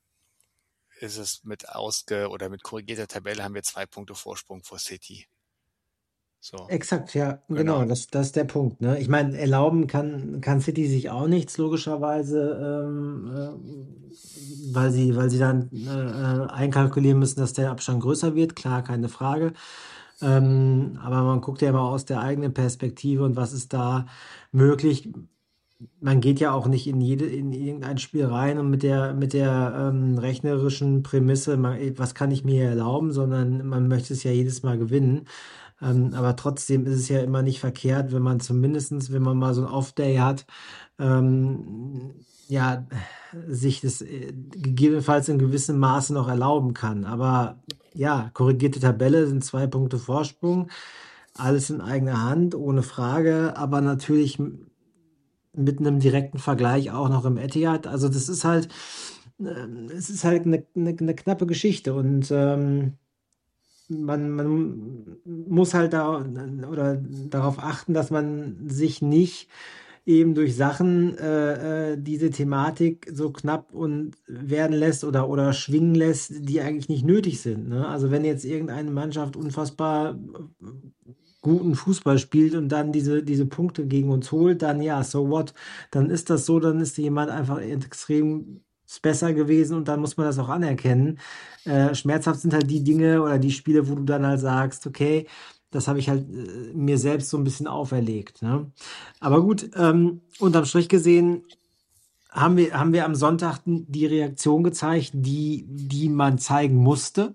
ist es mit ausge- oder mit korrigierter Tabelle haben wir zwei Punkte Vorsprung vor City. So, Exakt, ja, genau. genau, das, das ist der Punkt, ne? Ich meine, erlauben kann, kann City sich auch nichts, logischerweise, ähm, äh, weil sie, weil sie dann äh, äh, einkalkulieren müssen, dass der Abstand größer wird, klar, keine Frage. Ähm, aber man guckt ja immer aus der eigenen Perspektive und was ist da möglich. Man geht ja auch nicht in jede, in irgendein Spiel rein und mit der, mit der ähm, rechnerischen Prämisse, man, was kann ich mir erlauben, sondern man möchte es ja jedes Mal gewinnen. Ähm, aber trotzdem ist es ja immer nicht verkehrt, wenn man zumindestens, wenn man mal so ein Off-Day hat, ähm, ja, sich das äh, gegebenenfalls in gewissem Maße noch erlauben kann. Aber ja, korrigierte Tabelle sind zwei Punkte Vorsprung, alles in eigener Hand, ohne Frage, aber natürlich m- mit einem direkten Vergleich auch noch im Etihad. Also das ist halt, äh, es ist halt eine, eine, eine knappe Geschichte und ähm, man, man muss halt da oder darauf achten, dass man sich nicht eben durch Sachen äh, äh, diese Thematik so knapp und werden lässt oder, oder schwingen lässt, die eigentlich nicht nötig sind. Ne? Also wenn jetzt irgendeine Mannschaft unfassbar äh, guten Fußball spielt und dann diese, diese Punkte gegen uns holt, dann ja, so what? Dann ist das so, dann ist jemand einfach extrem besser gewesen und dann muss man das auch anerkennen. Äh, schmerzhaft sind halt die Dinge oder die Spiele, wo du dann halt sagst, okay, das habe ich halt äh, mir selbst so ein bisschen auferlegt. Ne? Aber gut, ähm, unterm Strich gesehen haben wir, haben wir am Sonntag die Reaktion gezeigt, die, die man zeigen musste.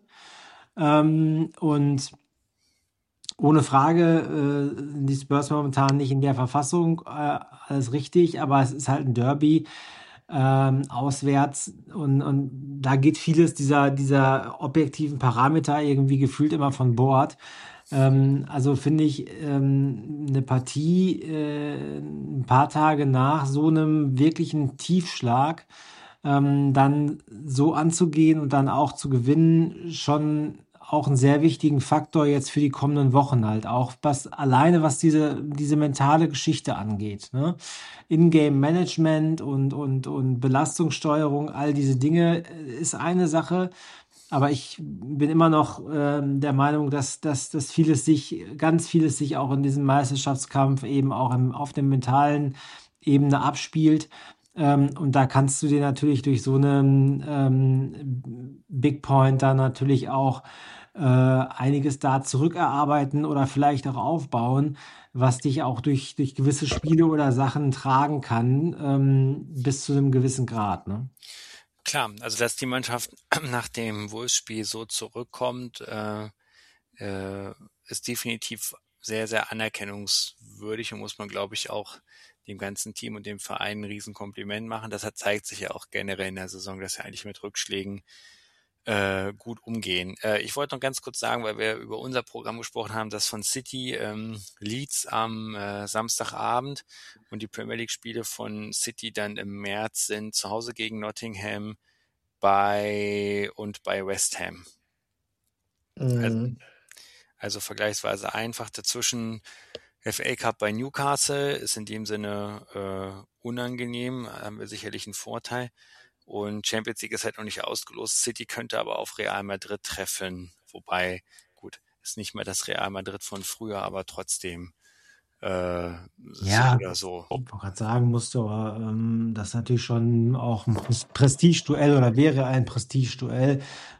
Ähm, und ohne Frage, äh, die Spurs momentan nicht in der Verfassung, äh, alles richtig, aber es ist halt ein Derby ähm, auswärts und, und da geht vieles dieser, dieser objektiven Parameter irgendwie gefühlt immer von Bord. Ähm, also finde ich ähm, eine Partie äh, ein paar Tage nach so einem wirklichen Tiefschlag ähm, dann so anzugehen und dann auch zu gewinnen, schon auch einen sehr wichtigen Faktor jetzt für die kommenden Wochen halt. Auch was alleine, was diese, diese mentale Geschichte angeht. Ne? In-Game-Management und, und, und Belastungssteuerung, all diese Dinge äh, ist eine Sache. Aber ich bin immer noch ähm, der Meinung, dass, dass, dass vieles sich, ganz vieles sich auch in diesem Meisterschaftskampf eben auch im, auf der mentalen Ebene abspielt. Ähm, und da kannst du dir natürlich durch so einen ähm, Big Point dann natürlich auch äh, einiges da zurückerarbeiten oder vielleicht auch aufbauen, was dich auch durch, durch gewisse Spiele oder Sachen tragen kann, ähm, bis zu einem gewissen Grad. Ne? Klar, also dass die Mannschaft nach dem Wolves-Spiel so zurückkommt, äh, äh, ist definitiv sehr, sehr anerkennungswürdig und muss man, glaube ich, auch dem ganzen Team und dem Verein ein Riesenkompliment machen. Das hat, zeigt sich ja auch generell in der Saison, dass sie eigentlich mit Rückschlägen äh, gut umgehen. Äh, ich wollte noch ganz kurz sagen, weil wir über unser Programm gesprochen haben, das von City ähm, Leeds am äh, Samstagabend und die Premier League Spiele von City dann im März sind zu Hause gegen Nottingham bei und bei West Ham. Mhm. Also, also vergleichsweise einfach. Dazwischen F A Cup bei Newcastle ist in dem Sinne äh, unangenehm, haben wir sicherlich einen Vorteil. Und Champions League ist halt noch nicht ausgelost. City könnte aber auf Real Madrid treffen. Wobei, gut, ist nicht mehr das Real Madrid von früher, aber trotzdem äh, Ja, so oder so. ich wollte gerade sagen, musste, aber ähm, das ist natürlich schon auch ein Pres- Prestigeduell oder wäre ein Prestigeduell,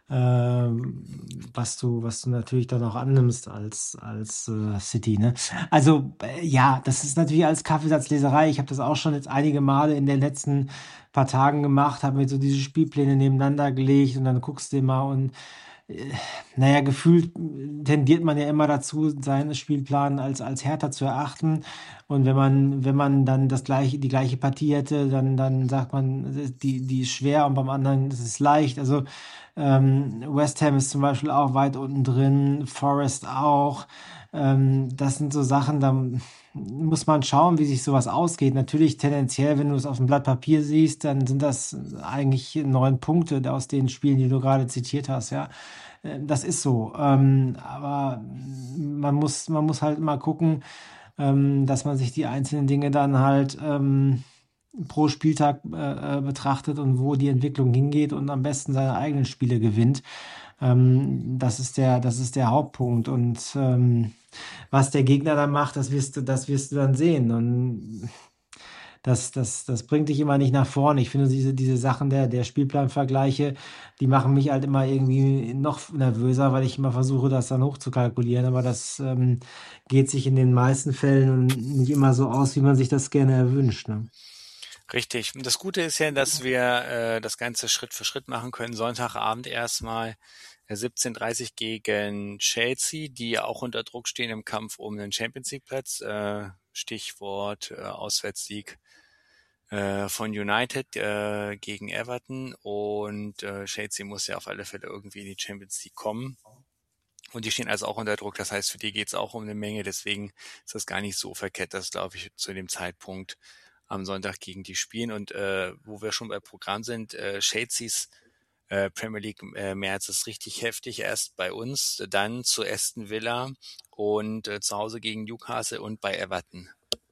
ähm, was du, was du natürlich dann auch annimmst als, als äh, City, ne? Also äh, ja, das ist natürlich als Kaffeesatzleserei. Ich habe das auch schon jetzt einige Male in den letzten paar Tagen gemacht, habe mir so diese Spielpläne nebeneinander gelegt und dann guckst du immer und äh, naja, gefühlt tendiert man ja immer dazu, seinen Spielplan als, als härter zu erachten. Und wenn man, wenn man dann das gleiche, die gleiche Partie hätte, dann, dann sagt man, die, die ist schwer und beim anderen ist es leicht. Also ähm, West Ham ist zum Beispiel auch weit unten drin, Forest auch. Ähm, das sind so Sachen, da muss man schauen, wie sich sowas ausgeht. Natürlich tendenziell, wenn du es auf dem Blatt Papier siehst, dann sind das eigentlich neun Punkte aus den Spielen, die du gerade zitiert hast, ja. Äh, Das ist so. Ähm, aber man muss, man muss halt mal gucken, ähm, dass man sich die einzelnen Dinge dann halt ähm, pro Spieltag äh, äh, betrachtet und wo die Entwicklung hingeht und am besten seine eigenen Spiele gewinnt. Ähm, das ist der, das ist der Hauptpunkt. Und ähm, was der Gegner dann macht, das wirst du, das wirst du dann sehen. Und das, das, das bringt dich immer nicht nach vorne. Ich finde, diese, diese Sachen der, der Spielplanvergleiche, die machen mich halt immer irgendwie noch nervöser, weil ich immer versuche, das dann hochzukalkulieren. Aber das ähm, geht sich in den meisten Fällen nicht immer so aus, wie man sich das gerne erwünscht. Ne? Richtig. Und das Gute ist ja, dass wir äh, das Ganze Schritt für Schritt machen können. Sonntagabend erstmal äh, siebzehn Uhr dreißig gegen Chelsea, die auch unter Druck stehen im Kampf um den Champions League Platz. Äh, Stichwort äh, Auswärtssieg äh, von United äh, gegen Everton. Und äh, Chelsea muss ja auf alle Fälle irgendwie in die Champions League kommen. Und die stehen also auch unter Druck. Das heißt, für die geht es auch um eine Menge. Deswegen ist das gar nicht so verkehrt, dass, glaube ich, zu dem Zeitpunkt am Sonntag gegen die spielen. Und äh, wo wir schon bei Programm sind, äh, Chelseas äh, Premier League äh, März ist richtig heftig. Erst bei uns, dann zu Aston Villa und äh, zu Hause gegen Newcastle und bei Everton.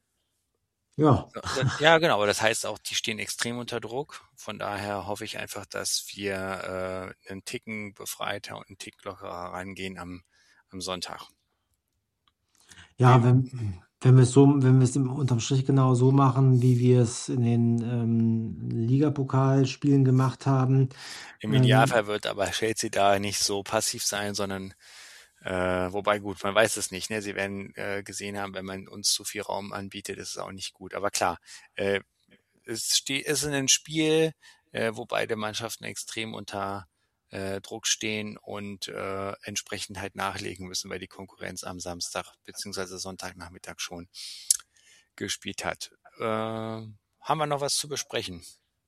Ja. Ja, genau, aber das heißt auch, die stehen extrem unter Druck. Von daher hoffe ich einfach, dass wir äh, einen Ticken befreiter und einen Tick lockerer rangehen am, am Sonntag. Ja, wenn, wenn wir es so, wenn wir es im unterm Strich genau so machen, wie wir es in den ähm, Ligapokalspielen gemacht haben. Im Ähm, Idealfall wird aber Chelsea da nicht so passiv sein, sondern Äh, wobei gut, man weiß es nicht. Ne? Sie werden äh, gesehen haben, wenn man uns zu viel Raum anbietet, ist es auch nicht gut. Aber klar, äh, es steht, es ist ein Spiel, äh, wo beide Mannschaften extrem unter äh, Druck stehen und äh, entsprechend halt nachlegen müssen, weil die Konkurrenz am Samstag beziehungsweise Sonntagnachmittag schon gespielt hat. Äh, haben wir noch was zu besprechen?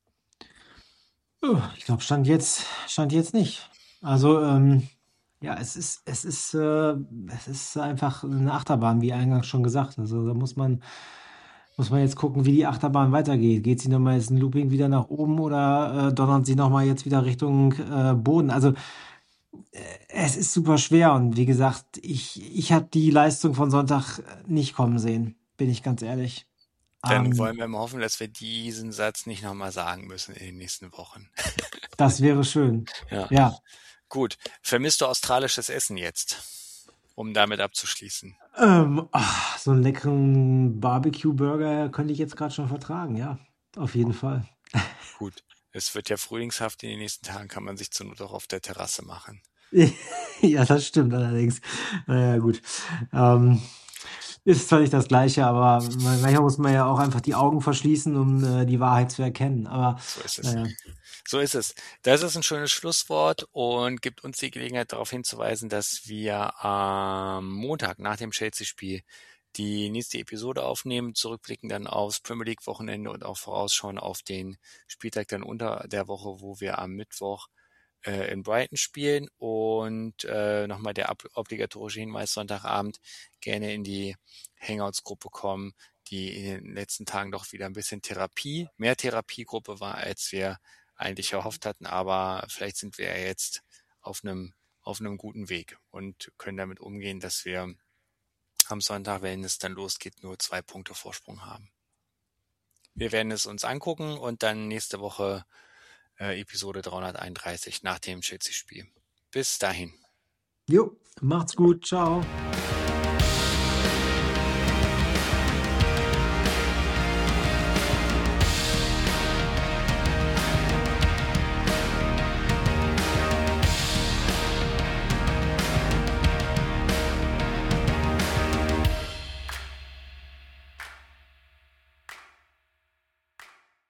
Oh, ich glaube, stand jetzt, stand jetzt nicht. Also, ähm, ja, es ist, es ist, äh, es ist einfach eine Achterbahn, wie eingangs schon gesagt. Also da muss man, muss man jetzt gucken, wie die Achterbahn weitergeht. Geht sie nochmal jetzt ein Looping wieder nach oben oder äh, donnert sie nochmal jetzt wieder Richtung äh, Boden? Also äh, es ist super schwer und wie gesagt, ich, ich habe die Leistung von Sonntag nicht kommen sehen, bin ich ganz ehrlich. Dann Ähm, wollen wir mal hoffen, dass wir diesen Satz nicht nochmal sagen müssen in den nächsten Wochen. Das wäre schön. Ja. Ja. Gut. Vermisst du australisches Essen jetzt? Um damit abzuschließen. Ähm, ach, so einen leckeren Barbecue-Burger könnte ich jetzt gerade schon vertragen, ja. Auf jeden Fall. Gut. Es wird ja frühlingshaft in den nächsten Tagen, kann man sich zur Not auch auf der Terrasse machen. Ja, das stimmt allerdings. Naja, gut. Ähm, ist zwar nicht das Gleiche, aber man- manchmal muss man ja auch einfach die Augen verschließen, um äh, die Wahrheit zu erkennen. Aber So ist es. naja. So ist es. Das ist ein schönes Schlusswort und gibt uns die Gelegenheit, darauf hinzuweisen, dass wir am Montag nach dem Chelsea-Spiel die nächste Episode aufnehmen, zurückblicken dann aufs Premier League-Wochenende und auch vorausschauen auf den Spieltag dann unter der Woche, wo wir am Mittwoch äh, in Brighton spielen. Und äh, nochmal der ob- obligatorische Hinweis, Sonntagabend gerne in die Hangouts-Gruppe kommen, die in den letzten Tagen doch wieder ein bisschen Therapie, mehr Therapiegruppe war, als wir eigentlich erhofft hatten, aber vielleicht sind wir ja jetzt auf einem auf einem guten Weg und können damit umgehen, dass wir am Sonntag, wenn es dann losgeht, nur zwei Punkte Vorsprung haben. Wir werden es uns angucken und dann nächste Woche äh, Episode dreihunderteinunddreißig nach dem Chelsea-Spiel. Bis dahin. Jo, macht's gut. Ciao.